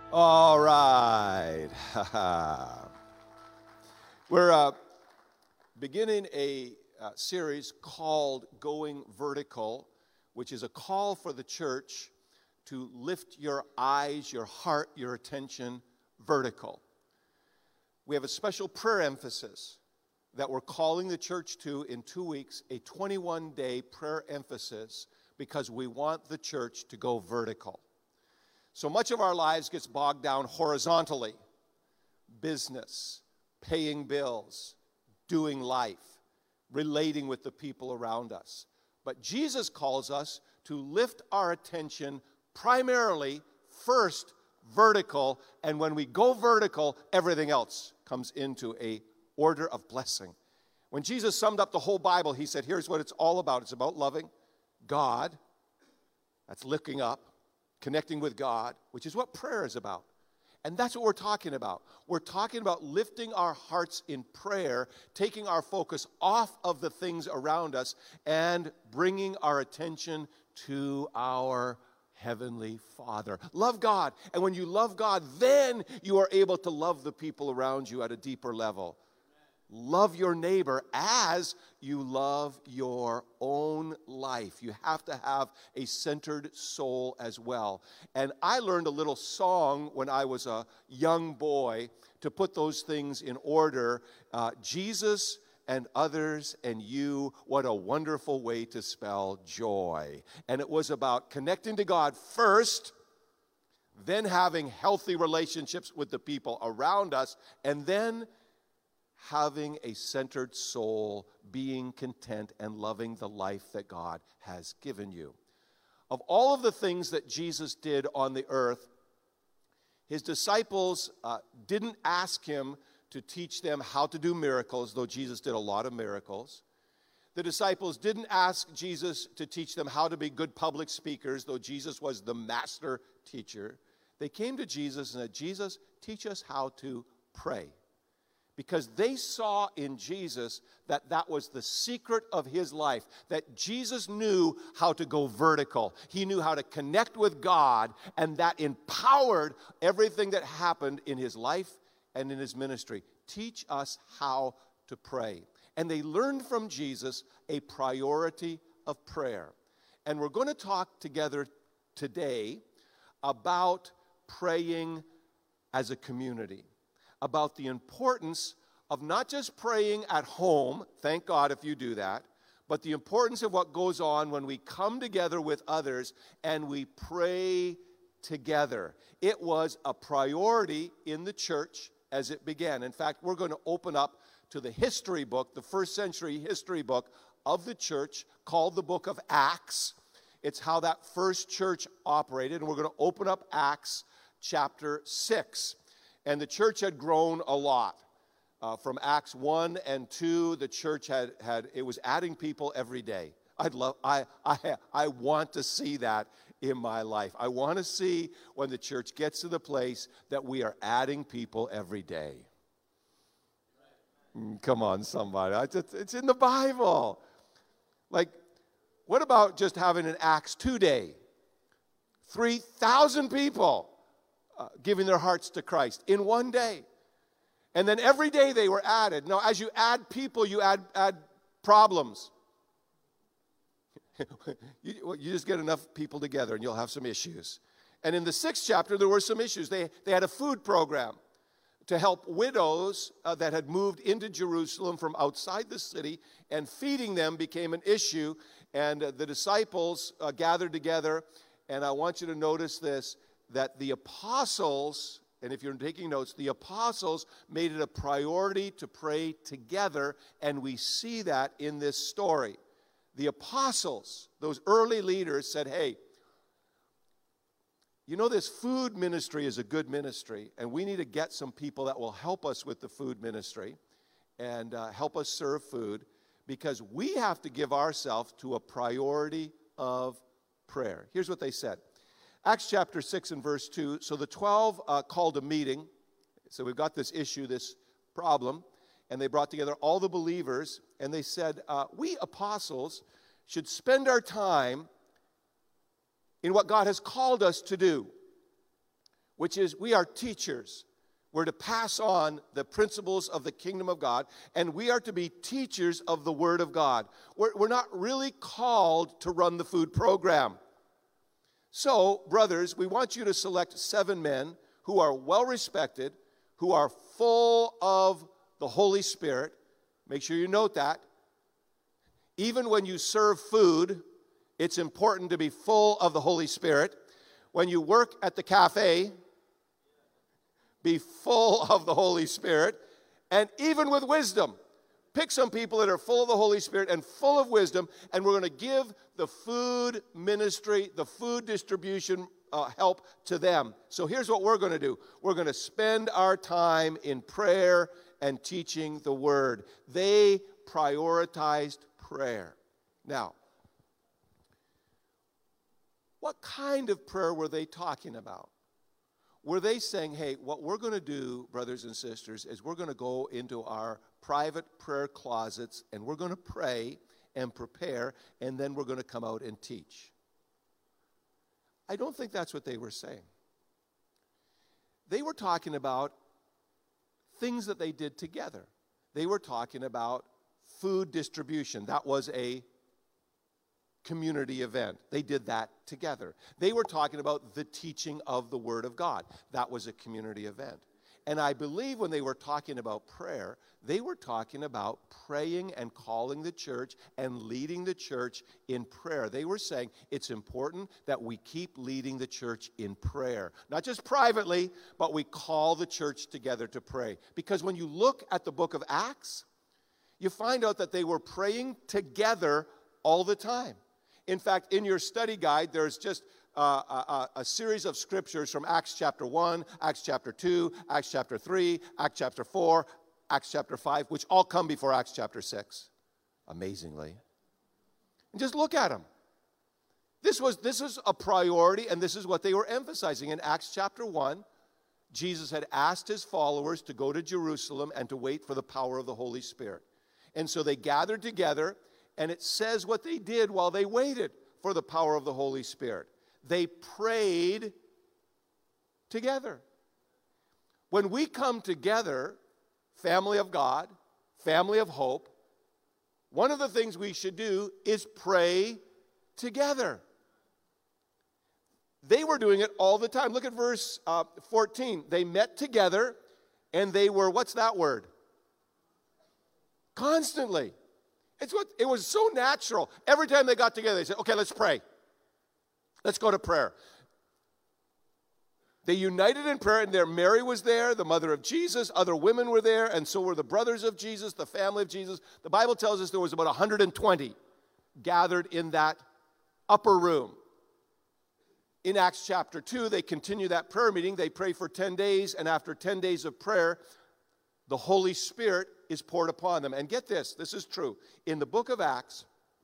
All right. We're beginning a series called Going Vertical, which is a call for the church to lift your eyes, your heart, your attention vertical. We have a special prayer emphasis that we're calling the church to in 2 weeks, a 21-day prayer emphasis, because we want the church to go vertical. So much of our lives gets bogged down horizontally. Business, paying bills, doing life, relating with the people around us. But Jesus calls us to lift our attention primarily, first, vertical. And when we go vertical, everything else comes into a order of blessing. When Jesus summed up the whole Bible, he said, here's what it's all about. It's about loving God. That's looking up. Connecting with God, which is what prayer is about. And that's what we're talking about. We're talking about lifting our hearts in prayer, taking our focus off of the things around us, and bringing our attention to our Heavenly Father. Love God. And when you love God, then you are able to love the people around you at a deeper level. Love your neighbor as you love your own life. You have to have a centered soul as well. And I learned a little song when I was a young boy to put those things in order. Jesus and others and you, what a wonderful way to spell joy. And it was about connecting to God first, then having healthy relationships with the people around us, and then having a centered soul, being content and loving the life that God has given you. Of all of the things that Jesus did on the earth, his disciples didn't ask him to teach them how to do miracles, though Jesus did a lot of miracles. The disciples didn't ask Jesus to teach them how to be good public speakers, though Jesus was the master teacher. They came to Jesus and said, Jesus, teach us how to pray. Because they saw in Jesus that that was the secret of his life, that Jesus knew how to go vertical. He knew how to connect with God, and that empowered everything that happened in his life and in his ministry. Teach us how to pray. And they learned from Jesus a priority of prayer. And we're going to talk together today about praying as a community, about the importance of not just praying at home, thank God if you do that, but the importance of what goes on when we come together with others and we pray together. It was a priority in the church as it began. In fact, we're going to open up to the history book, the first century history book of the church called the book of Acts. It's how that first church operated, and we're going to open up Acts chapter 6. And the church had grown a lot. From Acts 1 and 2, the church it was adding people every day. I want to see that in my life. I want to see when the church gets to the place that we are adding people every day. Come on, somebody. It's in the Bible. Like, what about just having an Acts 2 day? 3,000 people giving their hearts to Christ in one day. And then every day they were added. Now, as you add people, you add problems. you just get enough people together and you'll have some issues. And in the 6th chapter, there were some issues. They had a food program to help widows that had moved into Jerusalem from outside the city, and feeding them became an issue. And the disciples gathered together, and I want you to notice this, that the apostles, and if you're taking notes, the apostles made it a priority to pray together, and we see that in this story. The apostles, those early leaders, said, hey, you know, this food ministry is a good ministry, and we need to get some people that will help us with the food ministry and help us serve food, because we have to give ourselves to a priority of prayer. Here's what they said. Acts chapter 6 and verse 2, so the 12 called a meeting. So we've got this issue, this problem, and they brought together all the believers, and they said, we apostles should spend our time in what God has called us to do. which is we are teachers. We're to pass on the principles of the kingdom of God, and we are to be teachers of the Word of God. We're not really called to run the food program. So, brothers, we want you to select 7 men who are well-respected, who are full of the Holy Spirit. Make sure you note that. Even when you serve food, it's important to be full of the Holy Spirit. When you work at the cafe, be full of the Holy Spirit, and even with wisdom. Pick some people that are full of the Holy Spirit and full of wisdom, and we're going to give the food ministry, the food distribution help to them. So here's what we're going to do. We're going to spend our time in prayer and teaching the Word. They prioritized prayer. Now, what kind of prayer were they talking about? Were they saying, hey, what we're going to do, brothers and sisters, is we're going to go into our private prayer closets and we're going to pray and prepare, and then we're going to come out and teach? I don't think that's what they were saying. They were talking about things that they did together. They were talking about food distribution. That was a community event. They did that together. They were talking about the teaching of the Word of God. That was a community event. And I believe when they were talking about prayer, they were talking about praying and calling the church and leading the church in prayer. They were saying it's important that we keep leading the church in prayer. Not just privately, but we call the church together to pray. Because when you look at the book of Acts, you find out that they were praying together all the time. In fact, in your study guide, there's just a series of scriptures from Acts chapter 1, Acts chapter 2, Acts chapter 3, Acts chapter 4, Acts chapter 5, which all come before Acts chapter 6, amazingly. And just look at them. This is a priority, and this is what they were emphasizing. In Acts chapter 1, Jesus had asked his followers to go to Jerusalem and to wait for the power of the Holy Spirit. And so they gathered together, and it says what they did while they waited for the power of the Holy Spirit. They prayed together. When we come together, family of God, family of hope, one of the things we should do is pray together. They were doing it all the time. Look at verse 14. They met together, and they were, what's that word? Constantly. It was so natural. Every time they got together, they said, okay, let's pray. Let's go to prayer. They united in prayer, and there Mary was there, the mother of Jesus. Other women were there, and so were the brothers of Jesus, the family of Jesus. The Bible tells us there was about 120 gathered in that upper room. In Acts chapter 2, they continue that prayer meeting. They pray for 10 days, and after 10 days of prayer, the Holy Spirit is poured upon them. And get this is true. In the book of Acts,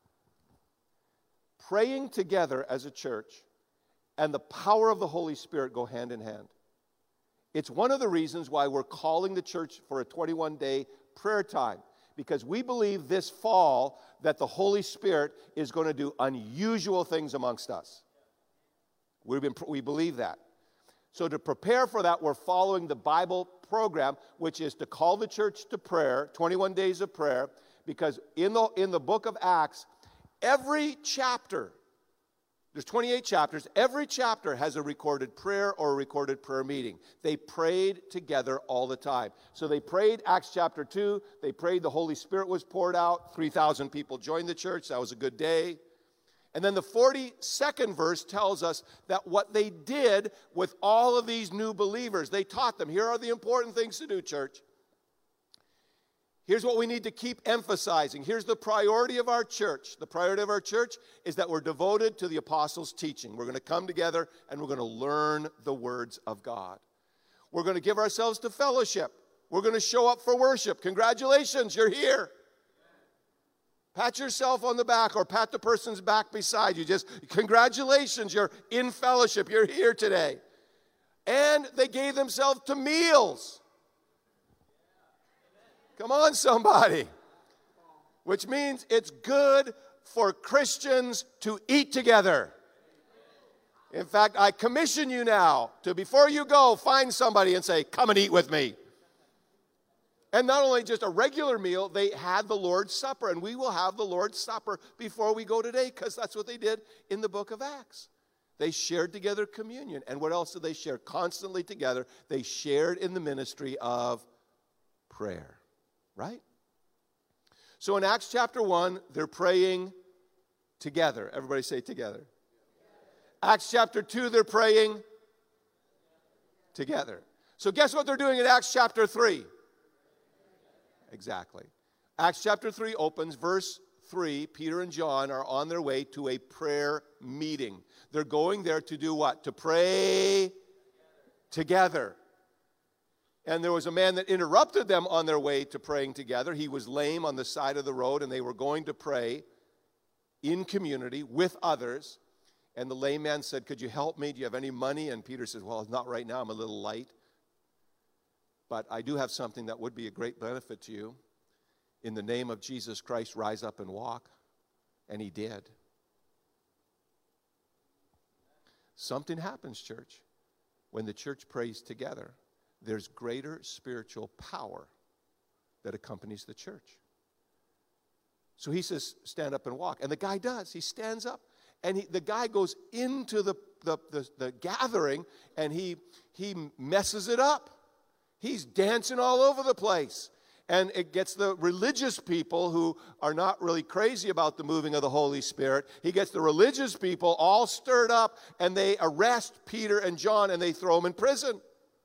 praying together as a church and the power of the Holy Spirit go hand in hand. It's one of the reasons why we're calling the church for a 21-day prayer time, because we believe this fall that the Holy Spirit is going to do unusual things amongst us. We believe that. So to prepare for that, we're following the Bible program, which is to call the church to prayer, 21 days of prayer, because in the book of Acts, every chapter, there's 28 chapters, every chapter has a recorded prayer or a recorded prayer meeting. They prayed together all the time. So they prayed, Acts chapter 2, they prayed, the Holy Spirit was poured out, 3,000 people joined the church, that was a good day. And then the 42nd verse tells us that what they did with all of these new believers, they taught them, here are the important things to do, church. Here's what we need to keep emphasizing. Here's the priority of our church. The priority of our church is that we're devoted to the apostles' teaching. We're going to come together and we're going to learn the words of God. We're going to give ourselves to fellowship. We're going to show up for worship. Congratulations, you're here. Pat yourself on the back or pat the person's back beside you. Just congratulations, you're in fellowship. You're here today. And they gave themselves to meals. Come on, somebody. Which means it's good for Christians to eat together. In fact, I commission you now to, before you go, find somebody and say, come and eat with me. And not only just a regular meal, they had the Lord's Supper. And we will have the Lord's Supper before we go today, because that's what they did in the book of Acts. They shared together communion. And what else did they share? Constantly together, they shared in the ministry of prayer. Right? So in Acts chapter 1, they're praying together. Everybody say together. Acts chapter 2, they're praying together. So guess what they're doing in Acts chapter 3? Exactly. Acts chapter 3 opens, verse 3. Peter and John are on their way to a prayer meeting. They're going there to do what? To pray together. And there was a man that interrupted them on their way to praying together. He was lame on the side of the road, and they were going to pray in community with others. And the lame man said, could you help me? Do you have any money? And Peter says, well, not right now. I'm a little light. But I do have something that would be a great benefit to you. In the name of Jesus Christ, rise up and walk. And he did. Something happens, church, when the church prays together. There's greater spiritual power that accompanies the church. So he says, stand up and walk. And the guy does. He stands up. And the guy goes into the gathering, and he messes it up. He's dancing all over the place. And it gets the religious people who are not really crazy about the moving of the Holy Spirit. He gets the religious people all stirred up, and they arrest Peter and John, and they throw them in prison.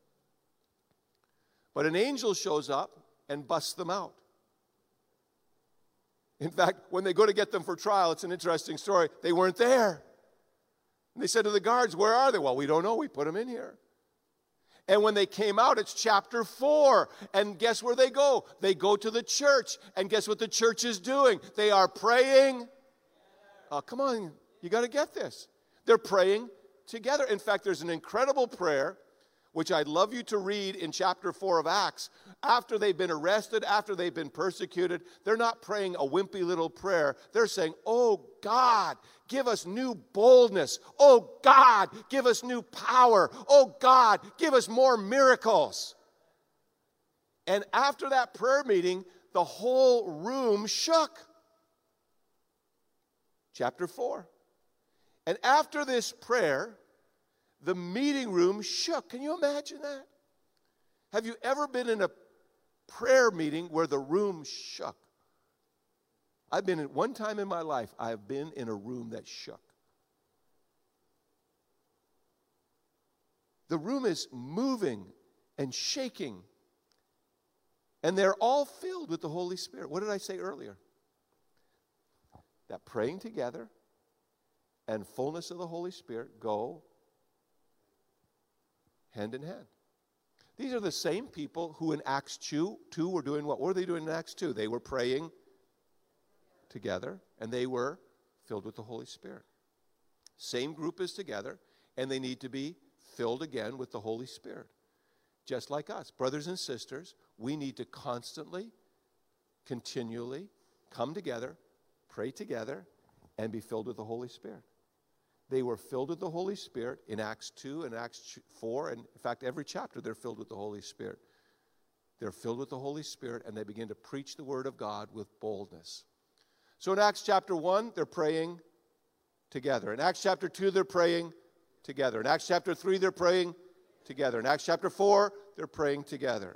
But an angel shows up and busts them out. In fact, when they go to get them for trial, it's an interesting story. They weren't there. And they said to the guards, where are they? Well, we don't know. We put them in here. And when they came out, it's chapter 4. And guess where they go? They go to the church. And guess what the church is doing? They are praying. Oh, come on. You got to get this. They're praying together. In fact, there's an incredible prayer, which I'd love you to read in chapter 4 of Acts. After they've been arrested, after they've been persecuted, they're not praying a wimpy little prayer. They're saying, oh God, give us new boldness. Oh God, give us new power. Oh God, give us more miracles. And after that prayer meeting, the whole room shook. Chapter 4. And after this prayer, the meeting room shook. Can you imagine that? Have you ever been in a prayer meeting where the room shook? I've been in one time in my life, I have been in a room that shook. The room is moving and shaking. And they're all filled with the Holy Spirit. What did I say earlier? That praying together and fullness of the Holy Spirit go hand in hand. These are the same people who in Acts 2 were doing what? What were they doing in Acts 2? They were praying together, and they were filled with the Holy Spirit. Same group is together, and they need to be filled again with the Holy Spirit. Just like us. Brothers and sisters, we need to constantly, continually come together, pray together, and be filled with the Holy Spirit. They were filled with the Holy Spirit in Acts 2 and Acts 4. And in fact, every chapter they're filled with the Holy Spirit. They're filled with the Holy Spirit, and they begin to preach the Word of God with boldness. So in Acts chapter 1, they're praying together. In Acts chapter 2, they're praying together. In Acts chapter 3, they're praying together. In Acts chapter 4, they're praying together.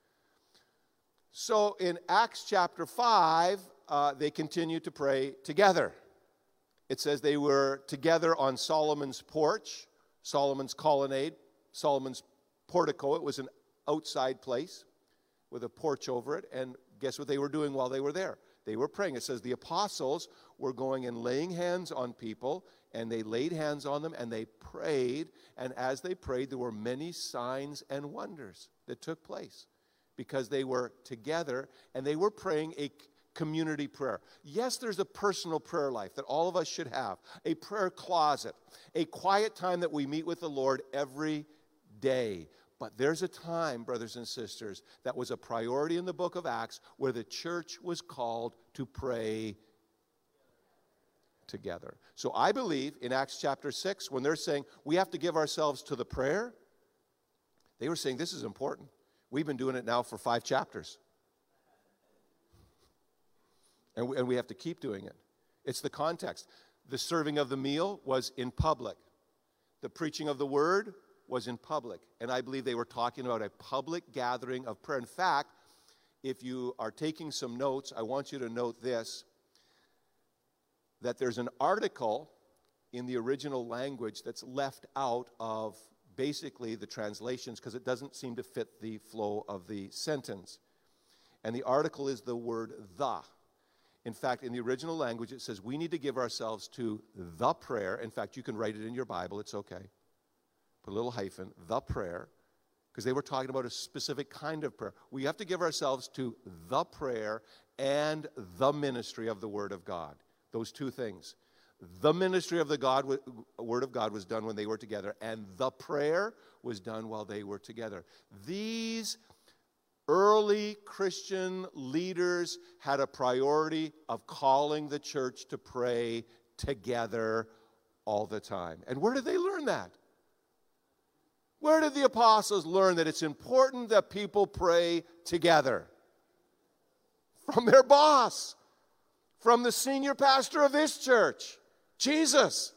So in Acts chapter 5, they continue to pray together. It says they were together on Solomon's porch, Solomon's colonnade, Solomon's portico. It was an outside place with a porch over it. And guess what they were doing while they were there? They were praying. It says the apostles were going and laying hands on people, and they laid hands on them, and they prayed. And as they prayed, there were many signs and wonders that took place because they were together, and they were praying a community prayer. Yes, there's a personal prayer life that all of us should have, a prayer closet, a quiet time that we meet with the Lord every day. But there's a time, brothers and sisters, that was a priority in the book of Acts where the church was called to pray together. So I believe in Acts chapter 6, when they're saying we have to give ourselves to the prayer, they were saying this is important. We've been doing it now for 5 chapters. And we have to keep doing it. It's the context. The serving of the meal was in public. The preaching of the word was in public. And I believe they were talking about a public gathering of prayer. In fact, if you are taking some notes, I want you to note this, that there's an article in the original language that's left out of basically the translations because it doesn't seem to fit the flow of the sentence. And the article is the word the. In fact, in the original language, it says we need to give ourselves to the prayer. In fact, you can write it in your Bible. It's okay. Put a little hyphen, the prayer, because they were talking about a specific kind of prayer. We have to give ourselves to the prayer and the ministry of the Word of God. Those two things. The ministry of the Word of God was done when they were together, and the prayer was done while they were together. These early Christian leaders had a priority of calling the church to pray together all the time. And where did they learn that? Where did the apostles learn that it's important that people pray together? From their boss, from the senior pastor of this church, Jesus.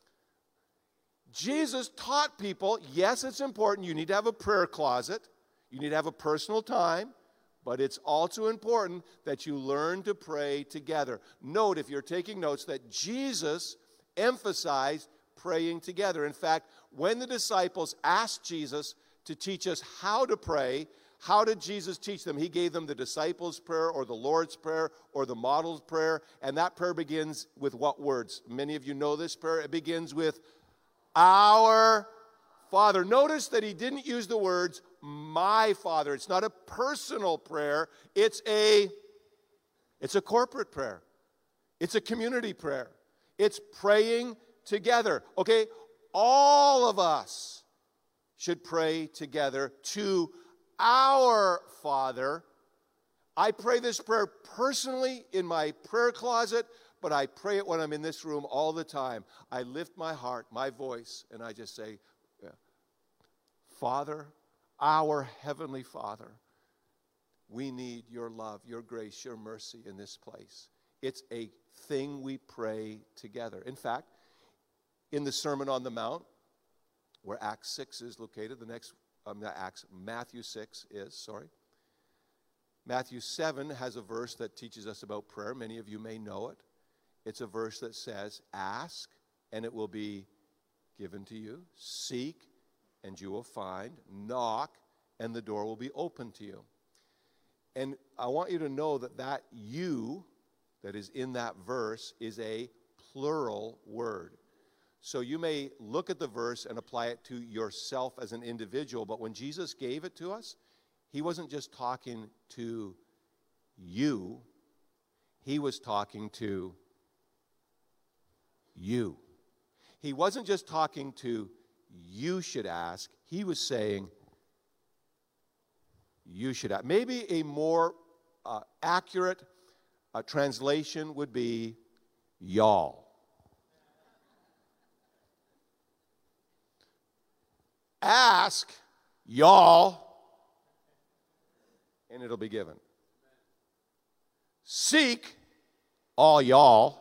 Jesus taught people, yes, it's important. You need to have a prayer closet. You need to have a personal time, but it's also important that you learn to pray together. Note, if you're taking notes, that Jesus emphasized praying together. In fact, when the disciples asked Jesus to teach us how to pray, how did Jesus teach them? He gave them the disciples' prayer or the Lord's prayer or the model's prayer, and that prayer begins with what words? Many of you know this prayer. It begins with our Father. Notice that he didn't use the words my Father. It's not a personal prayer. It's a corporate prayer. It's a community prayer. It's praying together. Okay? All of us should pray together to our Father. I pray this prayer personally in my prayer closet, but I pray it when I'm in this room all the time. I lift my heart, my voice, and I just say, Father, our Heavenly Father, we need your love, your grace, your mercy in this place. It's a thing we pray together. In fact, in the Sermon on the Mount, where Acts 6 is located, Matthew 6 is, sorry. Matthew 7 has a verse that teaches us about prayer. Many of you may know it. It's a verse that says, ask, and it will be given to you. Seek, and you will find. Knock, and the door will be open to you. And I want you to know that you that is in that verse is a plural word. So you may look at the verse and apply it to yourself as an individual, but when Jesus gave it to us, he wasn't just talking to you, he was talking to you. He wasn't just talking to you should ask, he was saying you should ask. Maybe a more accurate translation would be y'all. Ask, y'all, and it'll be given. Seek, all y'all,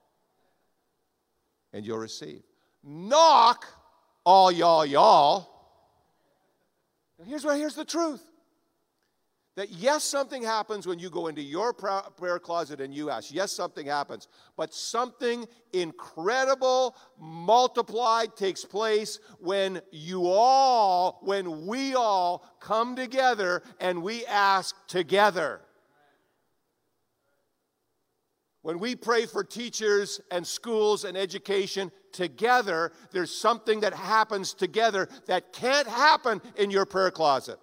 and you'll receive. Knock, all y'all. Now here's the truth. That yes, something happens when you go into your prayer closet and you ask. Yes, something happens. But something incredible, multiplied, takes place when we all come together and we ask together. When we pray for teachers and schools and education together, there's something that happens together that can't happen in your prayer closet.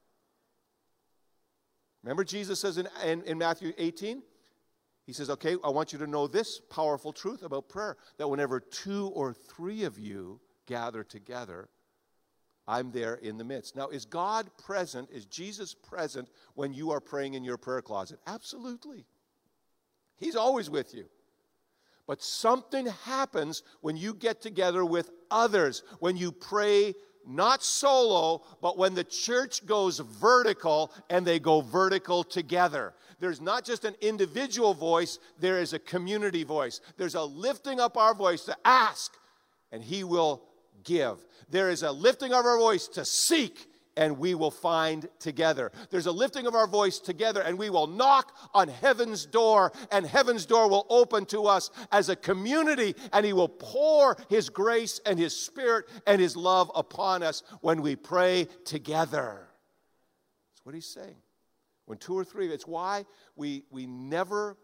Remember Jesus says in Matthew 18? He says, okay, I want you to know this powerful truth about prayer, that whenever 2 or 3 of you gather together, I'm there in the midst. Now, is God present? Is Jesus present when you are praying in your prayer closet? Absolutely. He's always with you. But something happens when you get together with others, when you pray not solo, but when the church goes vertical and they go vertical together. There's not just an individual voice, there is a community voice. There's a lifting up our voice to ask, and He will give. There is a lifting of our voice to seek, and we will find together. There's a lifting of our voice together, and we will knock on heaven's door, and heaven's door will open to us as a community, and He will pour His grace and His Spirit and His love upon us when we pray together. That's what He's saying. When two or three, it's why we never,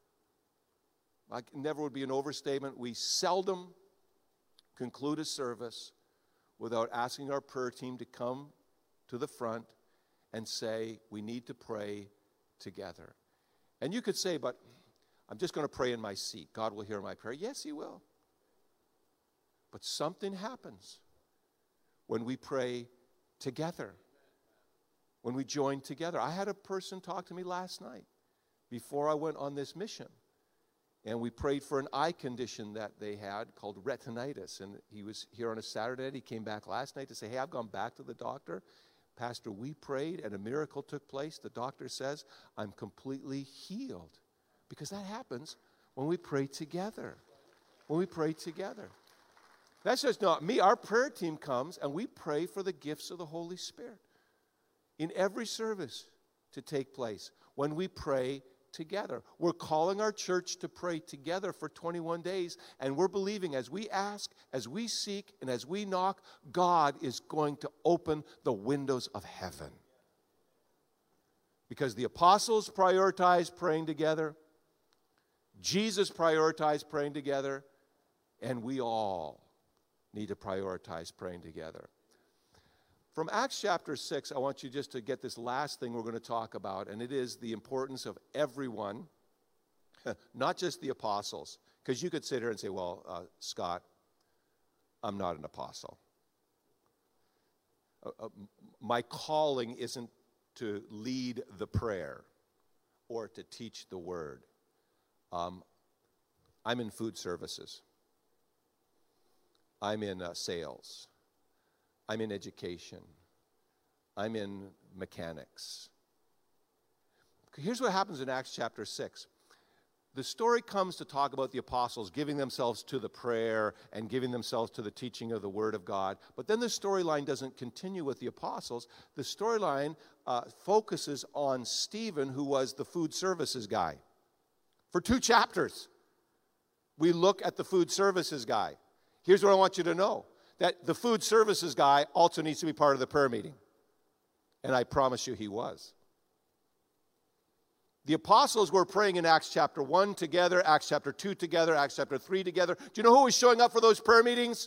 like never would be an overstatement, we seldom conclude a service without asking our prayer team to come to the front and say, we need to pray together. And you could say, but I'm just going to pray in my seat. God will hear my prayer. Yes, He will. But something happens when we pray together, when we join together. I had a person talk to me last night before I went on this mission. And we prayed for an eye condition that they had called retinitis. And he was here on a Saturday night. He came back last night to say, hey, I've gone back to the doctor. Pastor, we prayed and a miracle took place. The doctor says, I'm completely healed. Because that happens when we pray together. When we pray together. That's just not me. Our prayer team comes and we pray for the gifts of the Holy Spirit in every service to take place when we pray together. We're calling our church to pray together for 21 days, and we're believing as we ask, as we seek, and as we knock, God is going to open the windows of heaven. Because the apostles prioritized praying together, Jesus prioritized praying together, and we all need to prioritize praying together. From Acts chapter 6, I want you just to get this last thing we're going to talk about, and it is the importance of everyone, not just the apostles. Because you could sit here and say, well, Scott, I'm not an apostle. My calling isn't to lead the prayer or to teach the word. I'm in food services. I'm in sales. I'm in education. I'm in mechanics. Here's what happens in Acts chapter 6. The story comes to talk about the apostles giving themselves to the prayer and giving themselves to the teaching of the Word of God. But then the storyline doesn't continue with the apostles. The storyline focuses on Stephen, who was the food services guy. For 2 chapters, we look at the food services guy. Here's what I want you to know. That the food services guy also needs to be part of the prayer meeting. And I promise you he was. The apostles were praying in Acts chapter 1 together, Acts chapter 2 together, Acts chapter 3 together. Do you know who was showing up for those prayer meetings?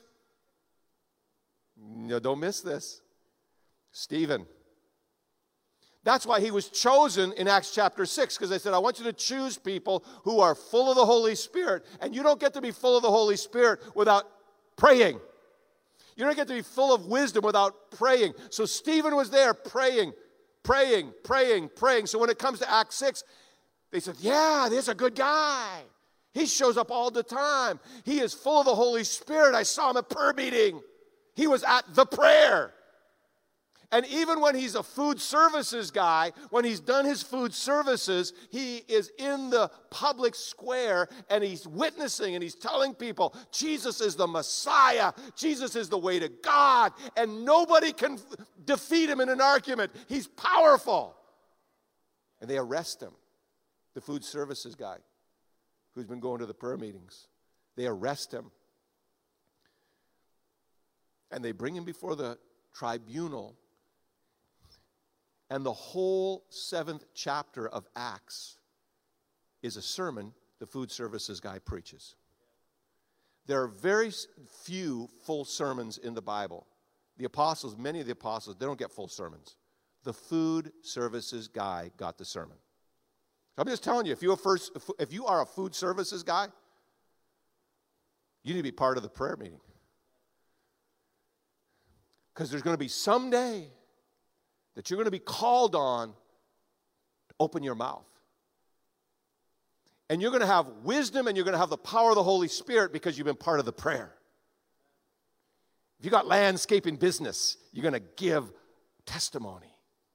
No, don't miss this. Stephen. That's why he was chosen in Acts chapter 6, because they said, I want you to choose people who are full of the Holy Spirit. And you don't get to be full of the Holy Spirit without praying. You don't get to be full of wisdom without praying. So Stephen was there praying. So when it comes to Acts 6, they said, yeah, there's a good guy. He shows up all the time. He is full of the Holy Spirit. I saw him at prayer meeting. He was at the prayer. And even when he's a food services guy, when he's done his food services, he is in the public square and he's witnessing and he's telling people, Jesus is the Messiah. Jesus is the way to God. And nobody can defeat him in an argument. He's powerful. And they arrest him, the food services guy who's been going to the prayer meetings. They arrest him. And they bring him before the tribunal. And the whole 7th chapter of Acts is a sermon the food services guy preaches. There are very few full sermons in the Bible. The apostles, many of the apostles, they don't get full sermons. The food services guy got the sermon. I'm just telling you, if you are a food services guy, you need to be part of the prayer meeting. Because there's going to be some day that you're going to be called on to open your mouth. And you're going to have wisdom and you're going to have the power of the Holy Spirit because you've been part of the prayer. If you got landscaping business, you're going to give testimony.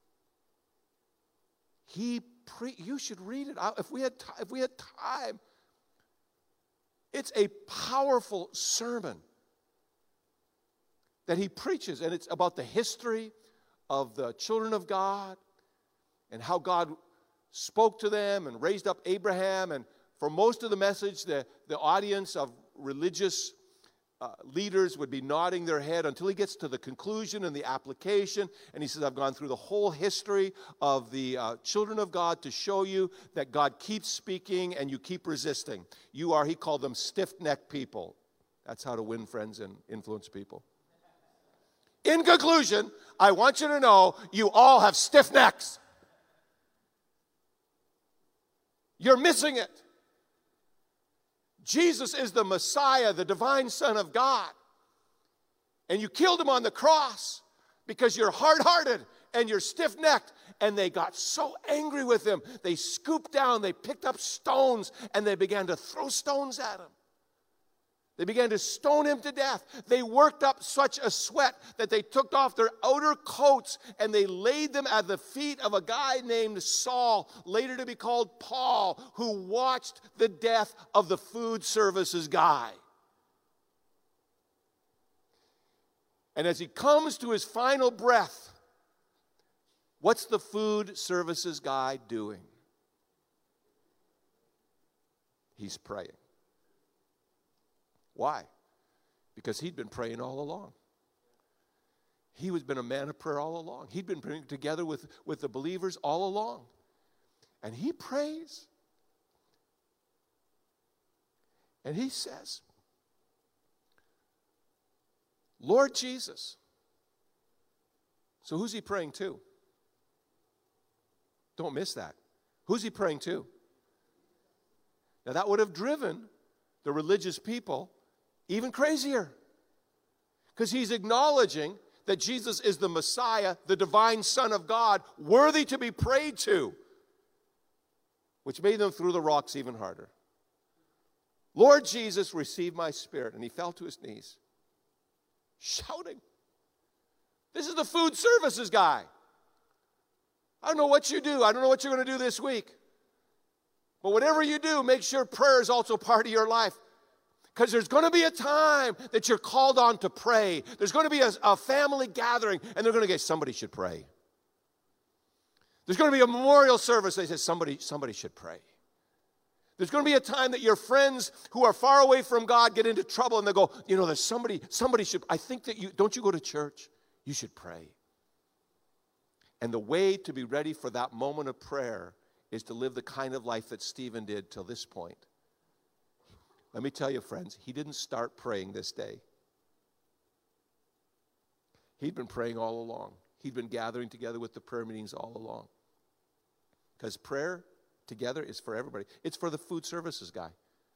You should read it out. If we had time, it's a powerful sermon that he preaches, and it's about the history of the children of God and how God spoke to them and raised up Abraham. And for most of the message, the audience of religious leaders would be nodding their head until he gets to the conclusion and the application. And he says, I've gone through the whole history of the children of God to show you that God keeps speaking and you keep resisting. You are, he called them stiff-necked people. That's how to win friends and influence people. In conclusion, I want you to know you all have stiff necks. You're missing it. Jesus is the Messiah, the divine Son of God. And you killed him on the cross because you're hard-hearted and you're stiff-necked. And they got so angry with him, they scooped down, they picked up stones, and they began to throw stones at him. They began to stone him to death. They worked up such a sweat that they took off their outer coats and they laid them at the feet of a guy named Saul, later to be called Paul, who watched the death of the food services guy. And as he comes to his final breath, what's the food services guy doing? He's praying. Why? Because he'd been praying all along. He was been a man of prayer all along. He'd been praying together with the believers all along. And he prays. And he says, Lord Jesus. So who's he praying to? Don't miss that. Who's he praying to? Now that would have driven the religious people even crazier. Because he's acknowledging that Jesus is the Messiah, the divine Son of God, worthy to be prayed to, which made them throw the rocks even harder. Lord Jesus, receive my spirit. And he fell to his knees, shouting. This is the food services guy. I don't know what you do. I don't know what you're going to do this week. But whatever you do, make sure prayer is also part of your life. Because there's going to be a time that you're called on to pray. There's going to be a family gathering, and they're going to get, somebody should pray. There's going to be a memorial service. They say, somebody should pray. There's going to be a time that your friends who are far away from God get into trouble, and they go, there's somebody should, I think that don't you go to church? You should pray. And the way to be ready for that moment of prayer is to live the kind of life that Stephen did till this point. Let me tell you, friends, he didn't start praying this day. He'd been praying all along. He'd been gathering together with the prayer meetings all along. Because prayer together is for everybody. It's for the food services guy.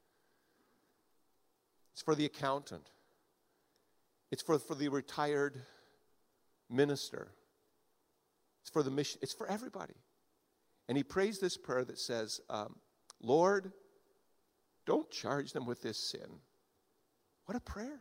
It's for the accountant. It's for the retired minister. It's for the mission. It's for everybody. And he prays this prayer that says, Lord, don't charge them with this sin. What a prayer.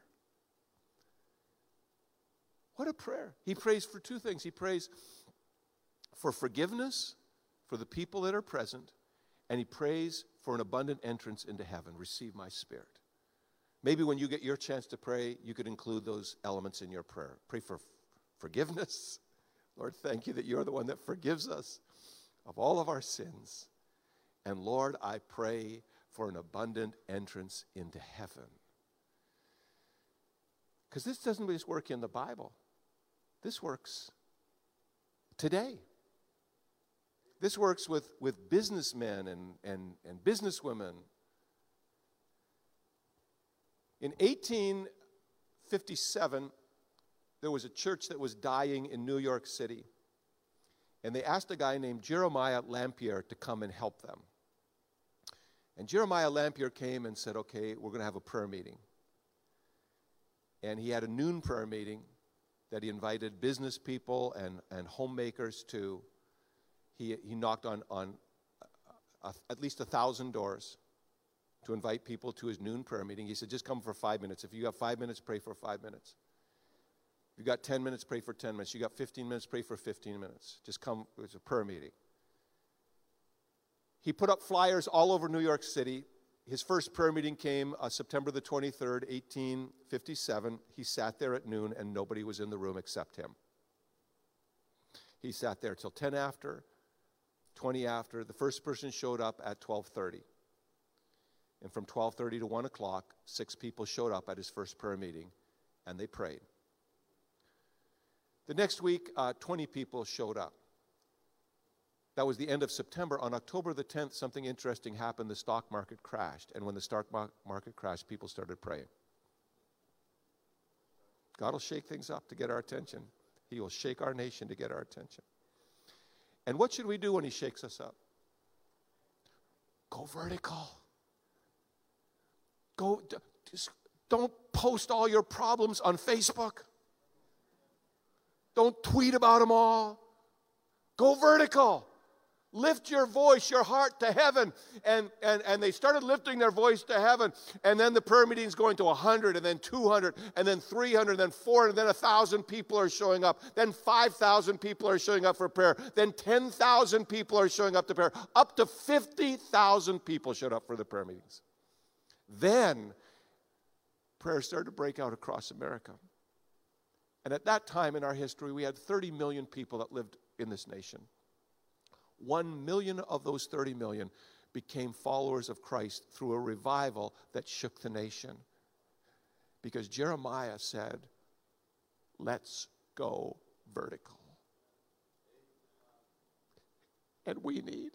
What a prayer. He prays for two things. He prays for forgiveness for the people that are present, and he prays for an abundant entrance into heaven. Receive my spirit. Maybe when you get your chance to pray, you could include those elements in your prayer. Pray for forgiveness. Lord, thank you that you're the one that forgives us of all of our sins. And Lord, I pray for an abundant entrance into heaven. Because this doesn't just work in the Bible. This works today. This works with businessmen and businesswomen. In 1857, there was a church that was dying in New York City. And they asked a guy named Jeremiah Lampier to come and help them. And Jeremiah Lampier came and said, okay, we're going to have a prayer meeting. And he had a noon prayer meeting that he invited business people and homemakers to. He knocked on at least 1,000 doors. to invite people to his noon prayer meeting. He said, just come for 5 minutes. If you have 5 minutes, pray for 5 minutes. If you got 10 minutes, pray for 10 minutes. You got 15 minutes, pray for 15 minutes. Just come. It's a prayer meeting. He put up flyers all over New York City. His first prayer meeting came September the 23rd, 1857. He sat there at noon, and nobody was in the room except him. He sat there till 10 after, 20 after. The first person showed up at 12:30. And from 12:30 to 1 o'clock, 6 people showed up at his first prayer meeting, and they prayed. The next week, 20 people showed up. That was the end of September. On October the 10th, something interesting happened. The stock market crashed. And when the stock market crashed, people started praying. God will shake things up to get our attention. He will shake our nation to get our attention. And what should we do when he shakes us up? Go vertical. Don't post all your problems on Facebook. Don't tweet about them all. Go vertical. Lift your voice, your heart to heaven. And they started lifting their voice to heaven. And then the prayer meeting's going to 100, and then 200, and then 300, and then 400, and then 1,000 people are showing up. Then 5,000 people are showing up for prayer. Then 10,000 people are showing up to prayer. Up to 50,000 people showed up for the prayer meetings. Then prayer started to break out across America. And at that time in our history, we had 30 million people that lived in this nation. 1 million of those 30 million became followers of Christ through a revival that shook the nation. Because Jeremiah said, let's go vertical. And we need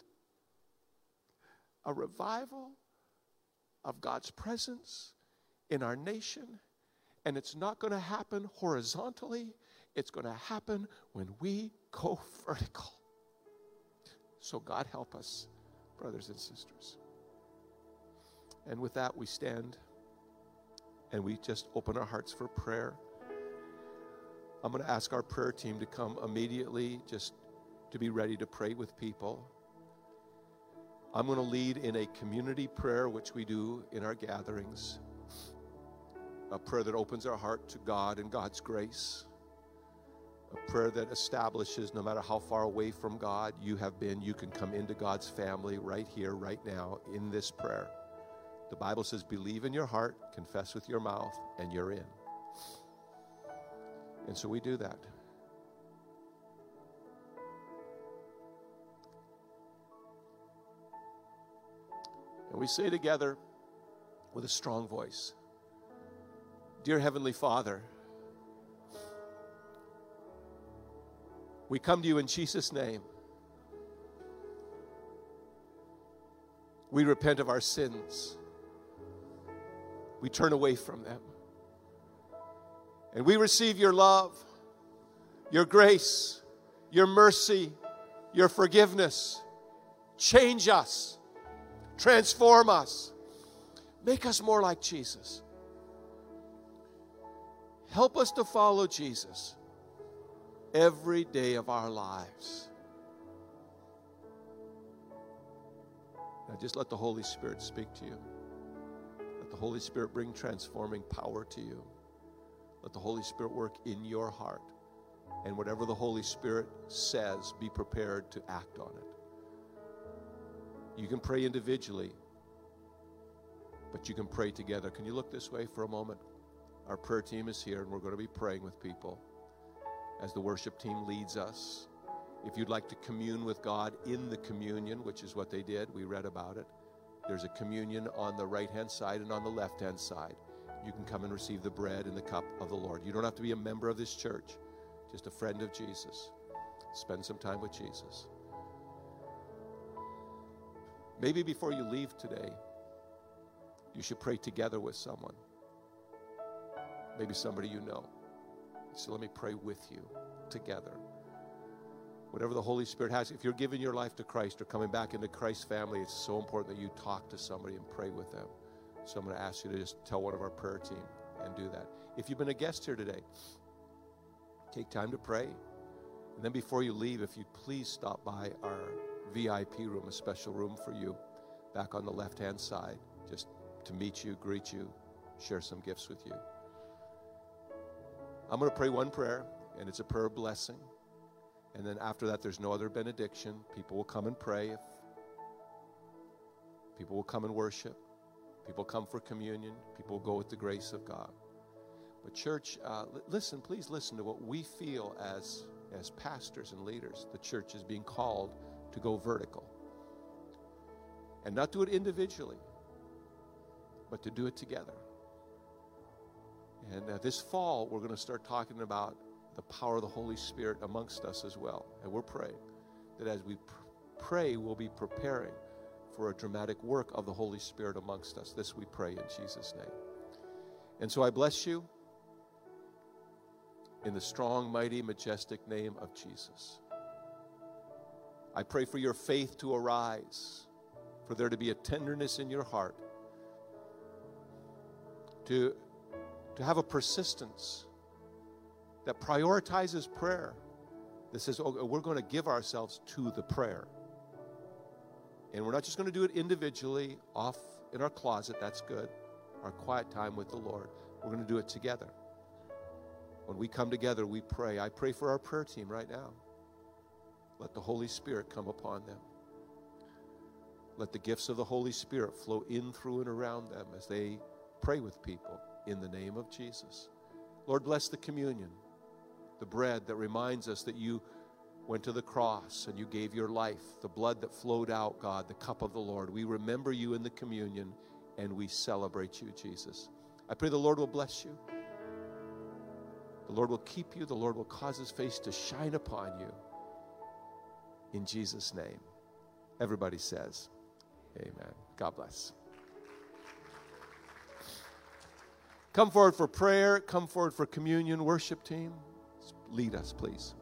a revival of God's presence in our nation. And it's not going to happen horizontally. It's going to happen when we go vertical. So God help us, brothers and sisters. And with that, we stand and we just open our hearts for prayer. I'm going to ask our prayer team to come immediately, just to be ready to pray with people. I'm going to lead in a community prayer, which we do in our gatherings. A prayer that opens our heart to God and God's grace. A prayer that establishes no matter how far away from God you have been, you can come into God's family right here, right now, in this prayer. The Bible says, believe in your heart, confess with your mouth, and you're in. And so we do that. And we say together with a strong voice, Dear Heavenly Father, we come to you in Jesus' name. We repent of our sins. We turn away from them. And we receive your love, your grace, your mercy, your forgiveness. Change us. Transform us. Make us more like Jesus. Help us to follow Jesus every day of our lives. Now just let the Holy Spirit speak to you. Let the Holy Spirit bring transforming power to you. Let the Holy Spirit work in your heart. And whatever the Holy Spirit says, be prepared to act on it. You can pray individually, but you can pray together. Can you look this way for a moment? Our prayer team is here, and we're going to be praying with people as the worship team leads us. If you'd like to commune with God in the communion, which is what they did, we read about it. There's a communion on the right-hand side and on the left-hand side. You can come and receive the bread and the cup of the Lord. You don't have to be a member of this church, just a friend of Jesus. Spend some time with Jesus. Maybe before you leave today, you should pray together with someone. Maybe somebody you know. So let me pray with you together. Whatever the Holy Spirit has, if you're giving your life to Christ or coming back into Christ's family, it's so important that you talk to somebody and pray with them. So I'm going to ask you to just tell one of our prayer team and do that. If you've been a guest here today, take time to pray. And then before you leave, if you'd please stop by our VIP room, a special room for you, back on the left-hand side. Just to meet you, greet you, share some gifts with you. I'm going to pray one prayer, and it's a prayer of blessing. And then after that, there's no other benediction. People will come and pray. People will come and worship. People come for communion. People will go with the grace of God. But church, listen, please listen to what we feel as pastors and leaders. The church is being called to go vertical. And not do it individually, but to do it together. And this fall, we're going to start talking about the power of the Holy Spirit amongst us as well. And we're praying that as we pray, we'll be preparing for a dramatic work of the Holy Spirit amongst us. This we pray in Jesus' name. And so I bless you in the strong, mighty, majestic name of Jesus. I pray for your faith to arise, for there to be a tenderness in your heart, to have a persistence that prioritizes prayer, that says, oh, we're going to give ourselves to the prayer. And we're not just going to do it individually, off in our closet, that's good, our quiet time with the Lord. We're going to do it together. When we come together, we pray. I pray for our prayer team right now. Let the Holy Spirit come upon them. Let the gifts of the Holy Spirit flow in, through, and around them as they pray with people in the name of Jesus. Lord, bless the communion, the bread that reminds us that you went to the cross and you gave your life, the blood that flowed out, God, the cup of the Lord. We remember you in the communion and we celebrate you, Jesus. I pray the Lord will bless you. The Lord will keep you. The Lord will cause his face to shine upon you. In Jesus' name. Everybody says, amen. God bless. Come forward for prayer. Come forward for communion. Worship team, lead us, please.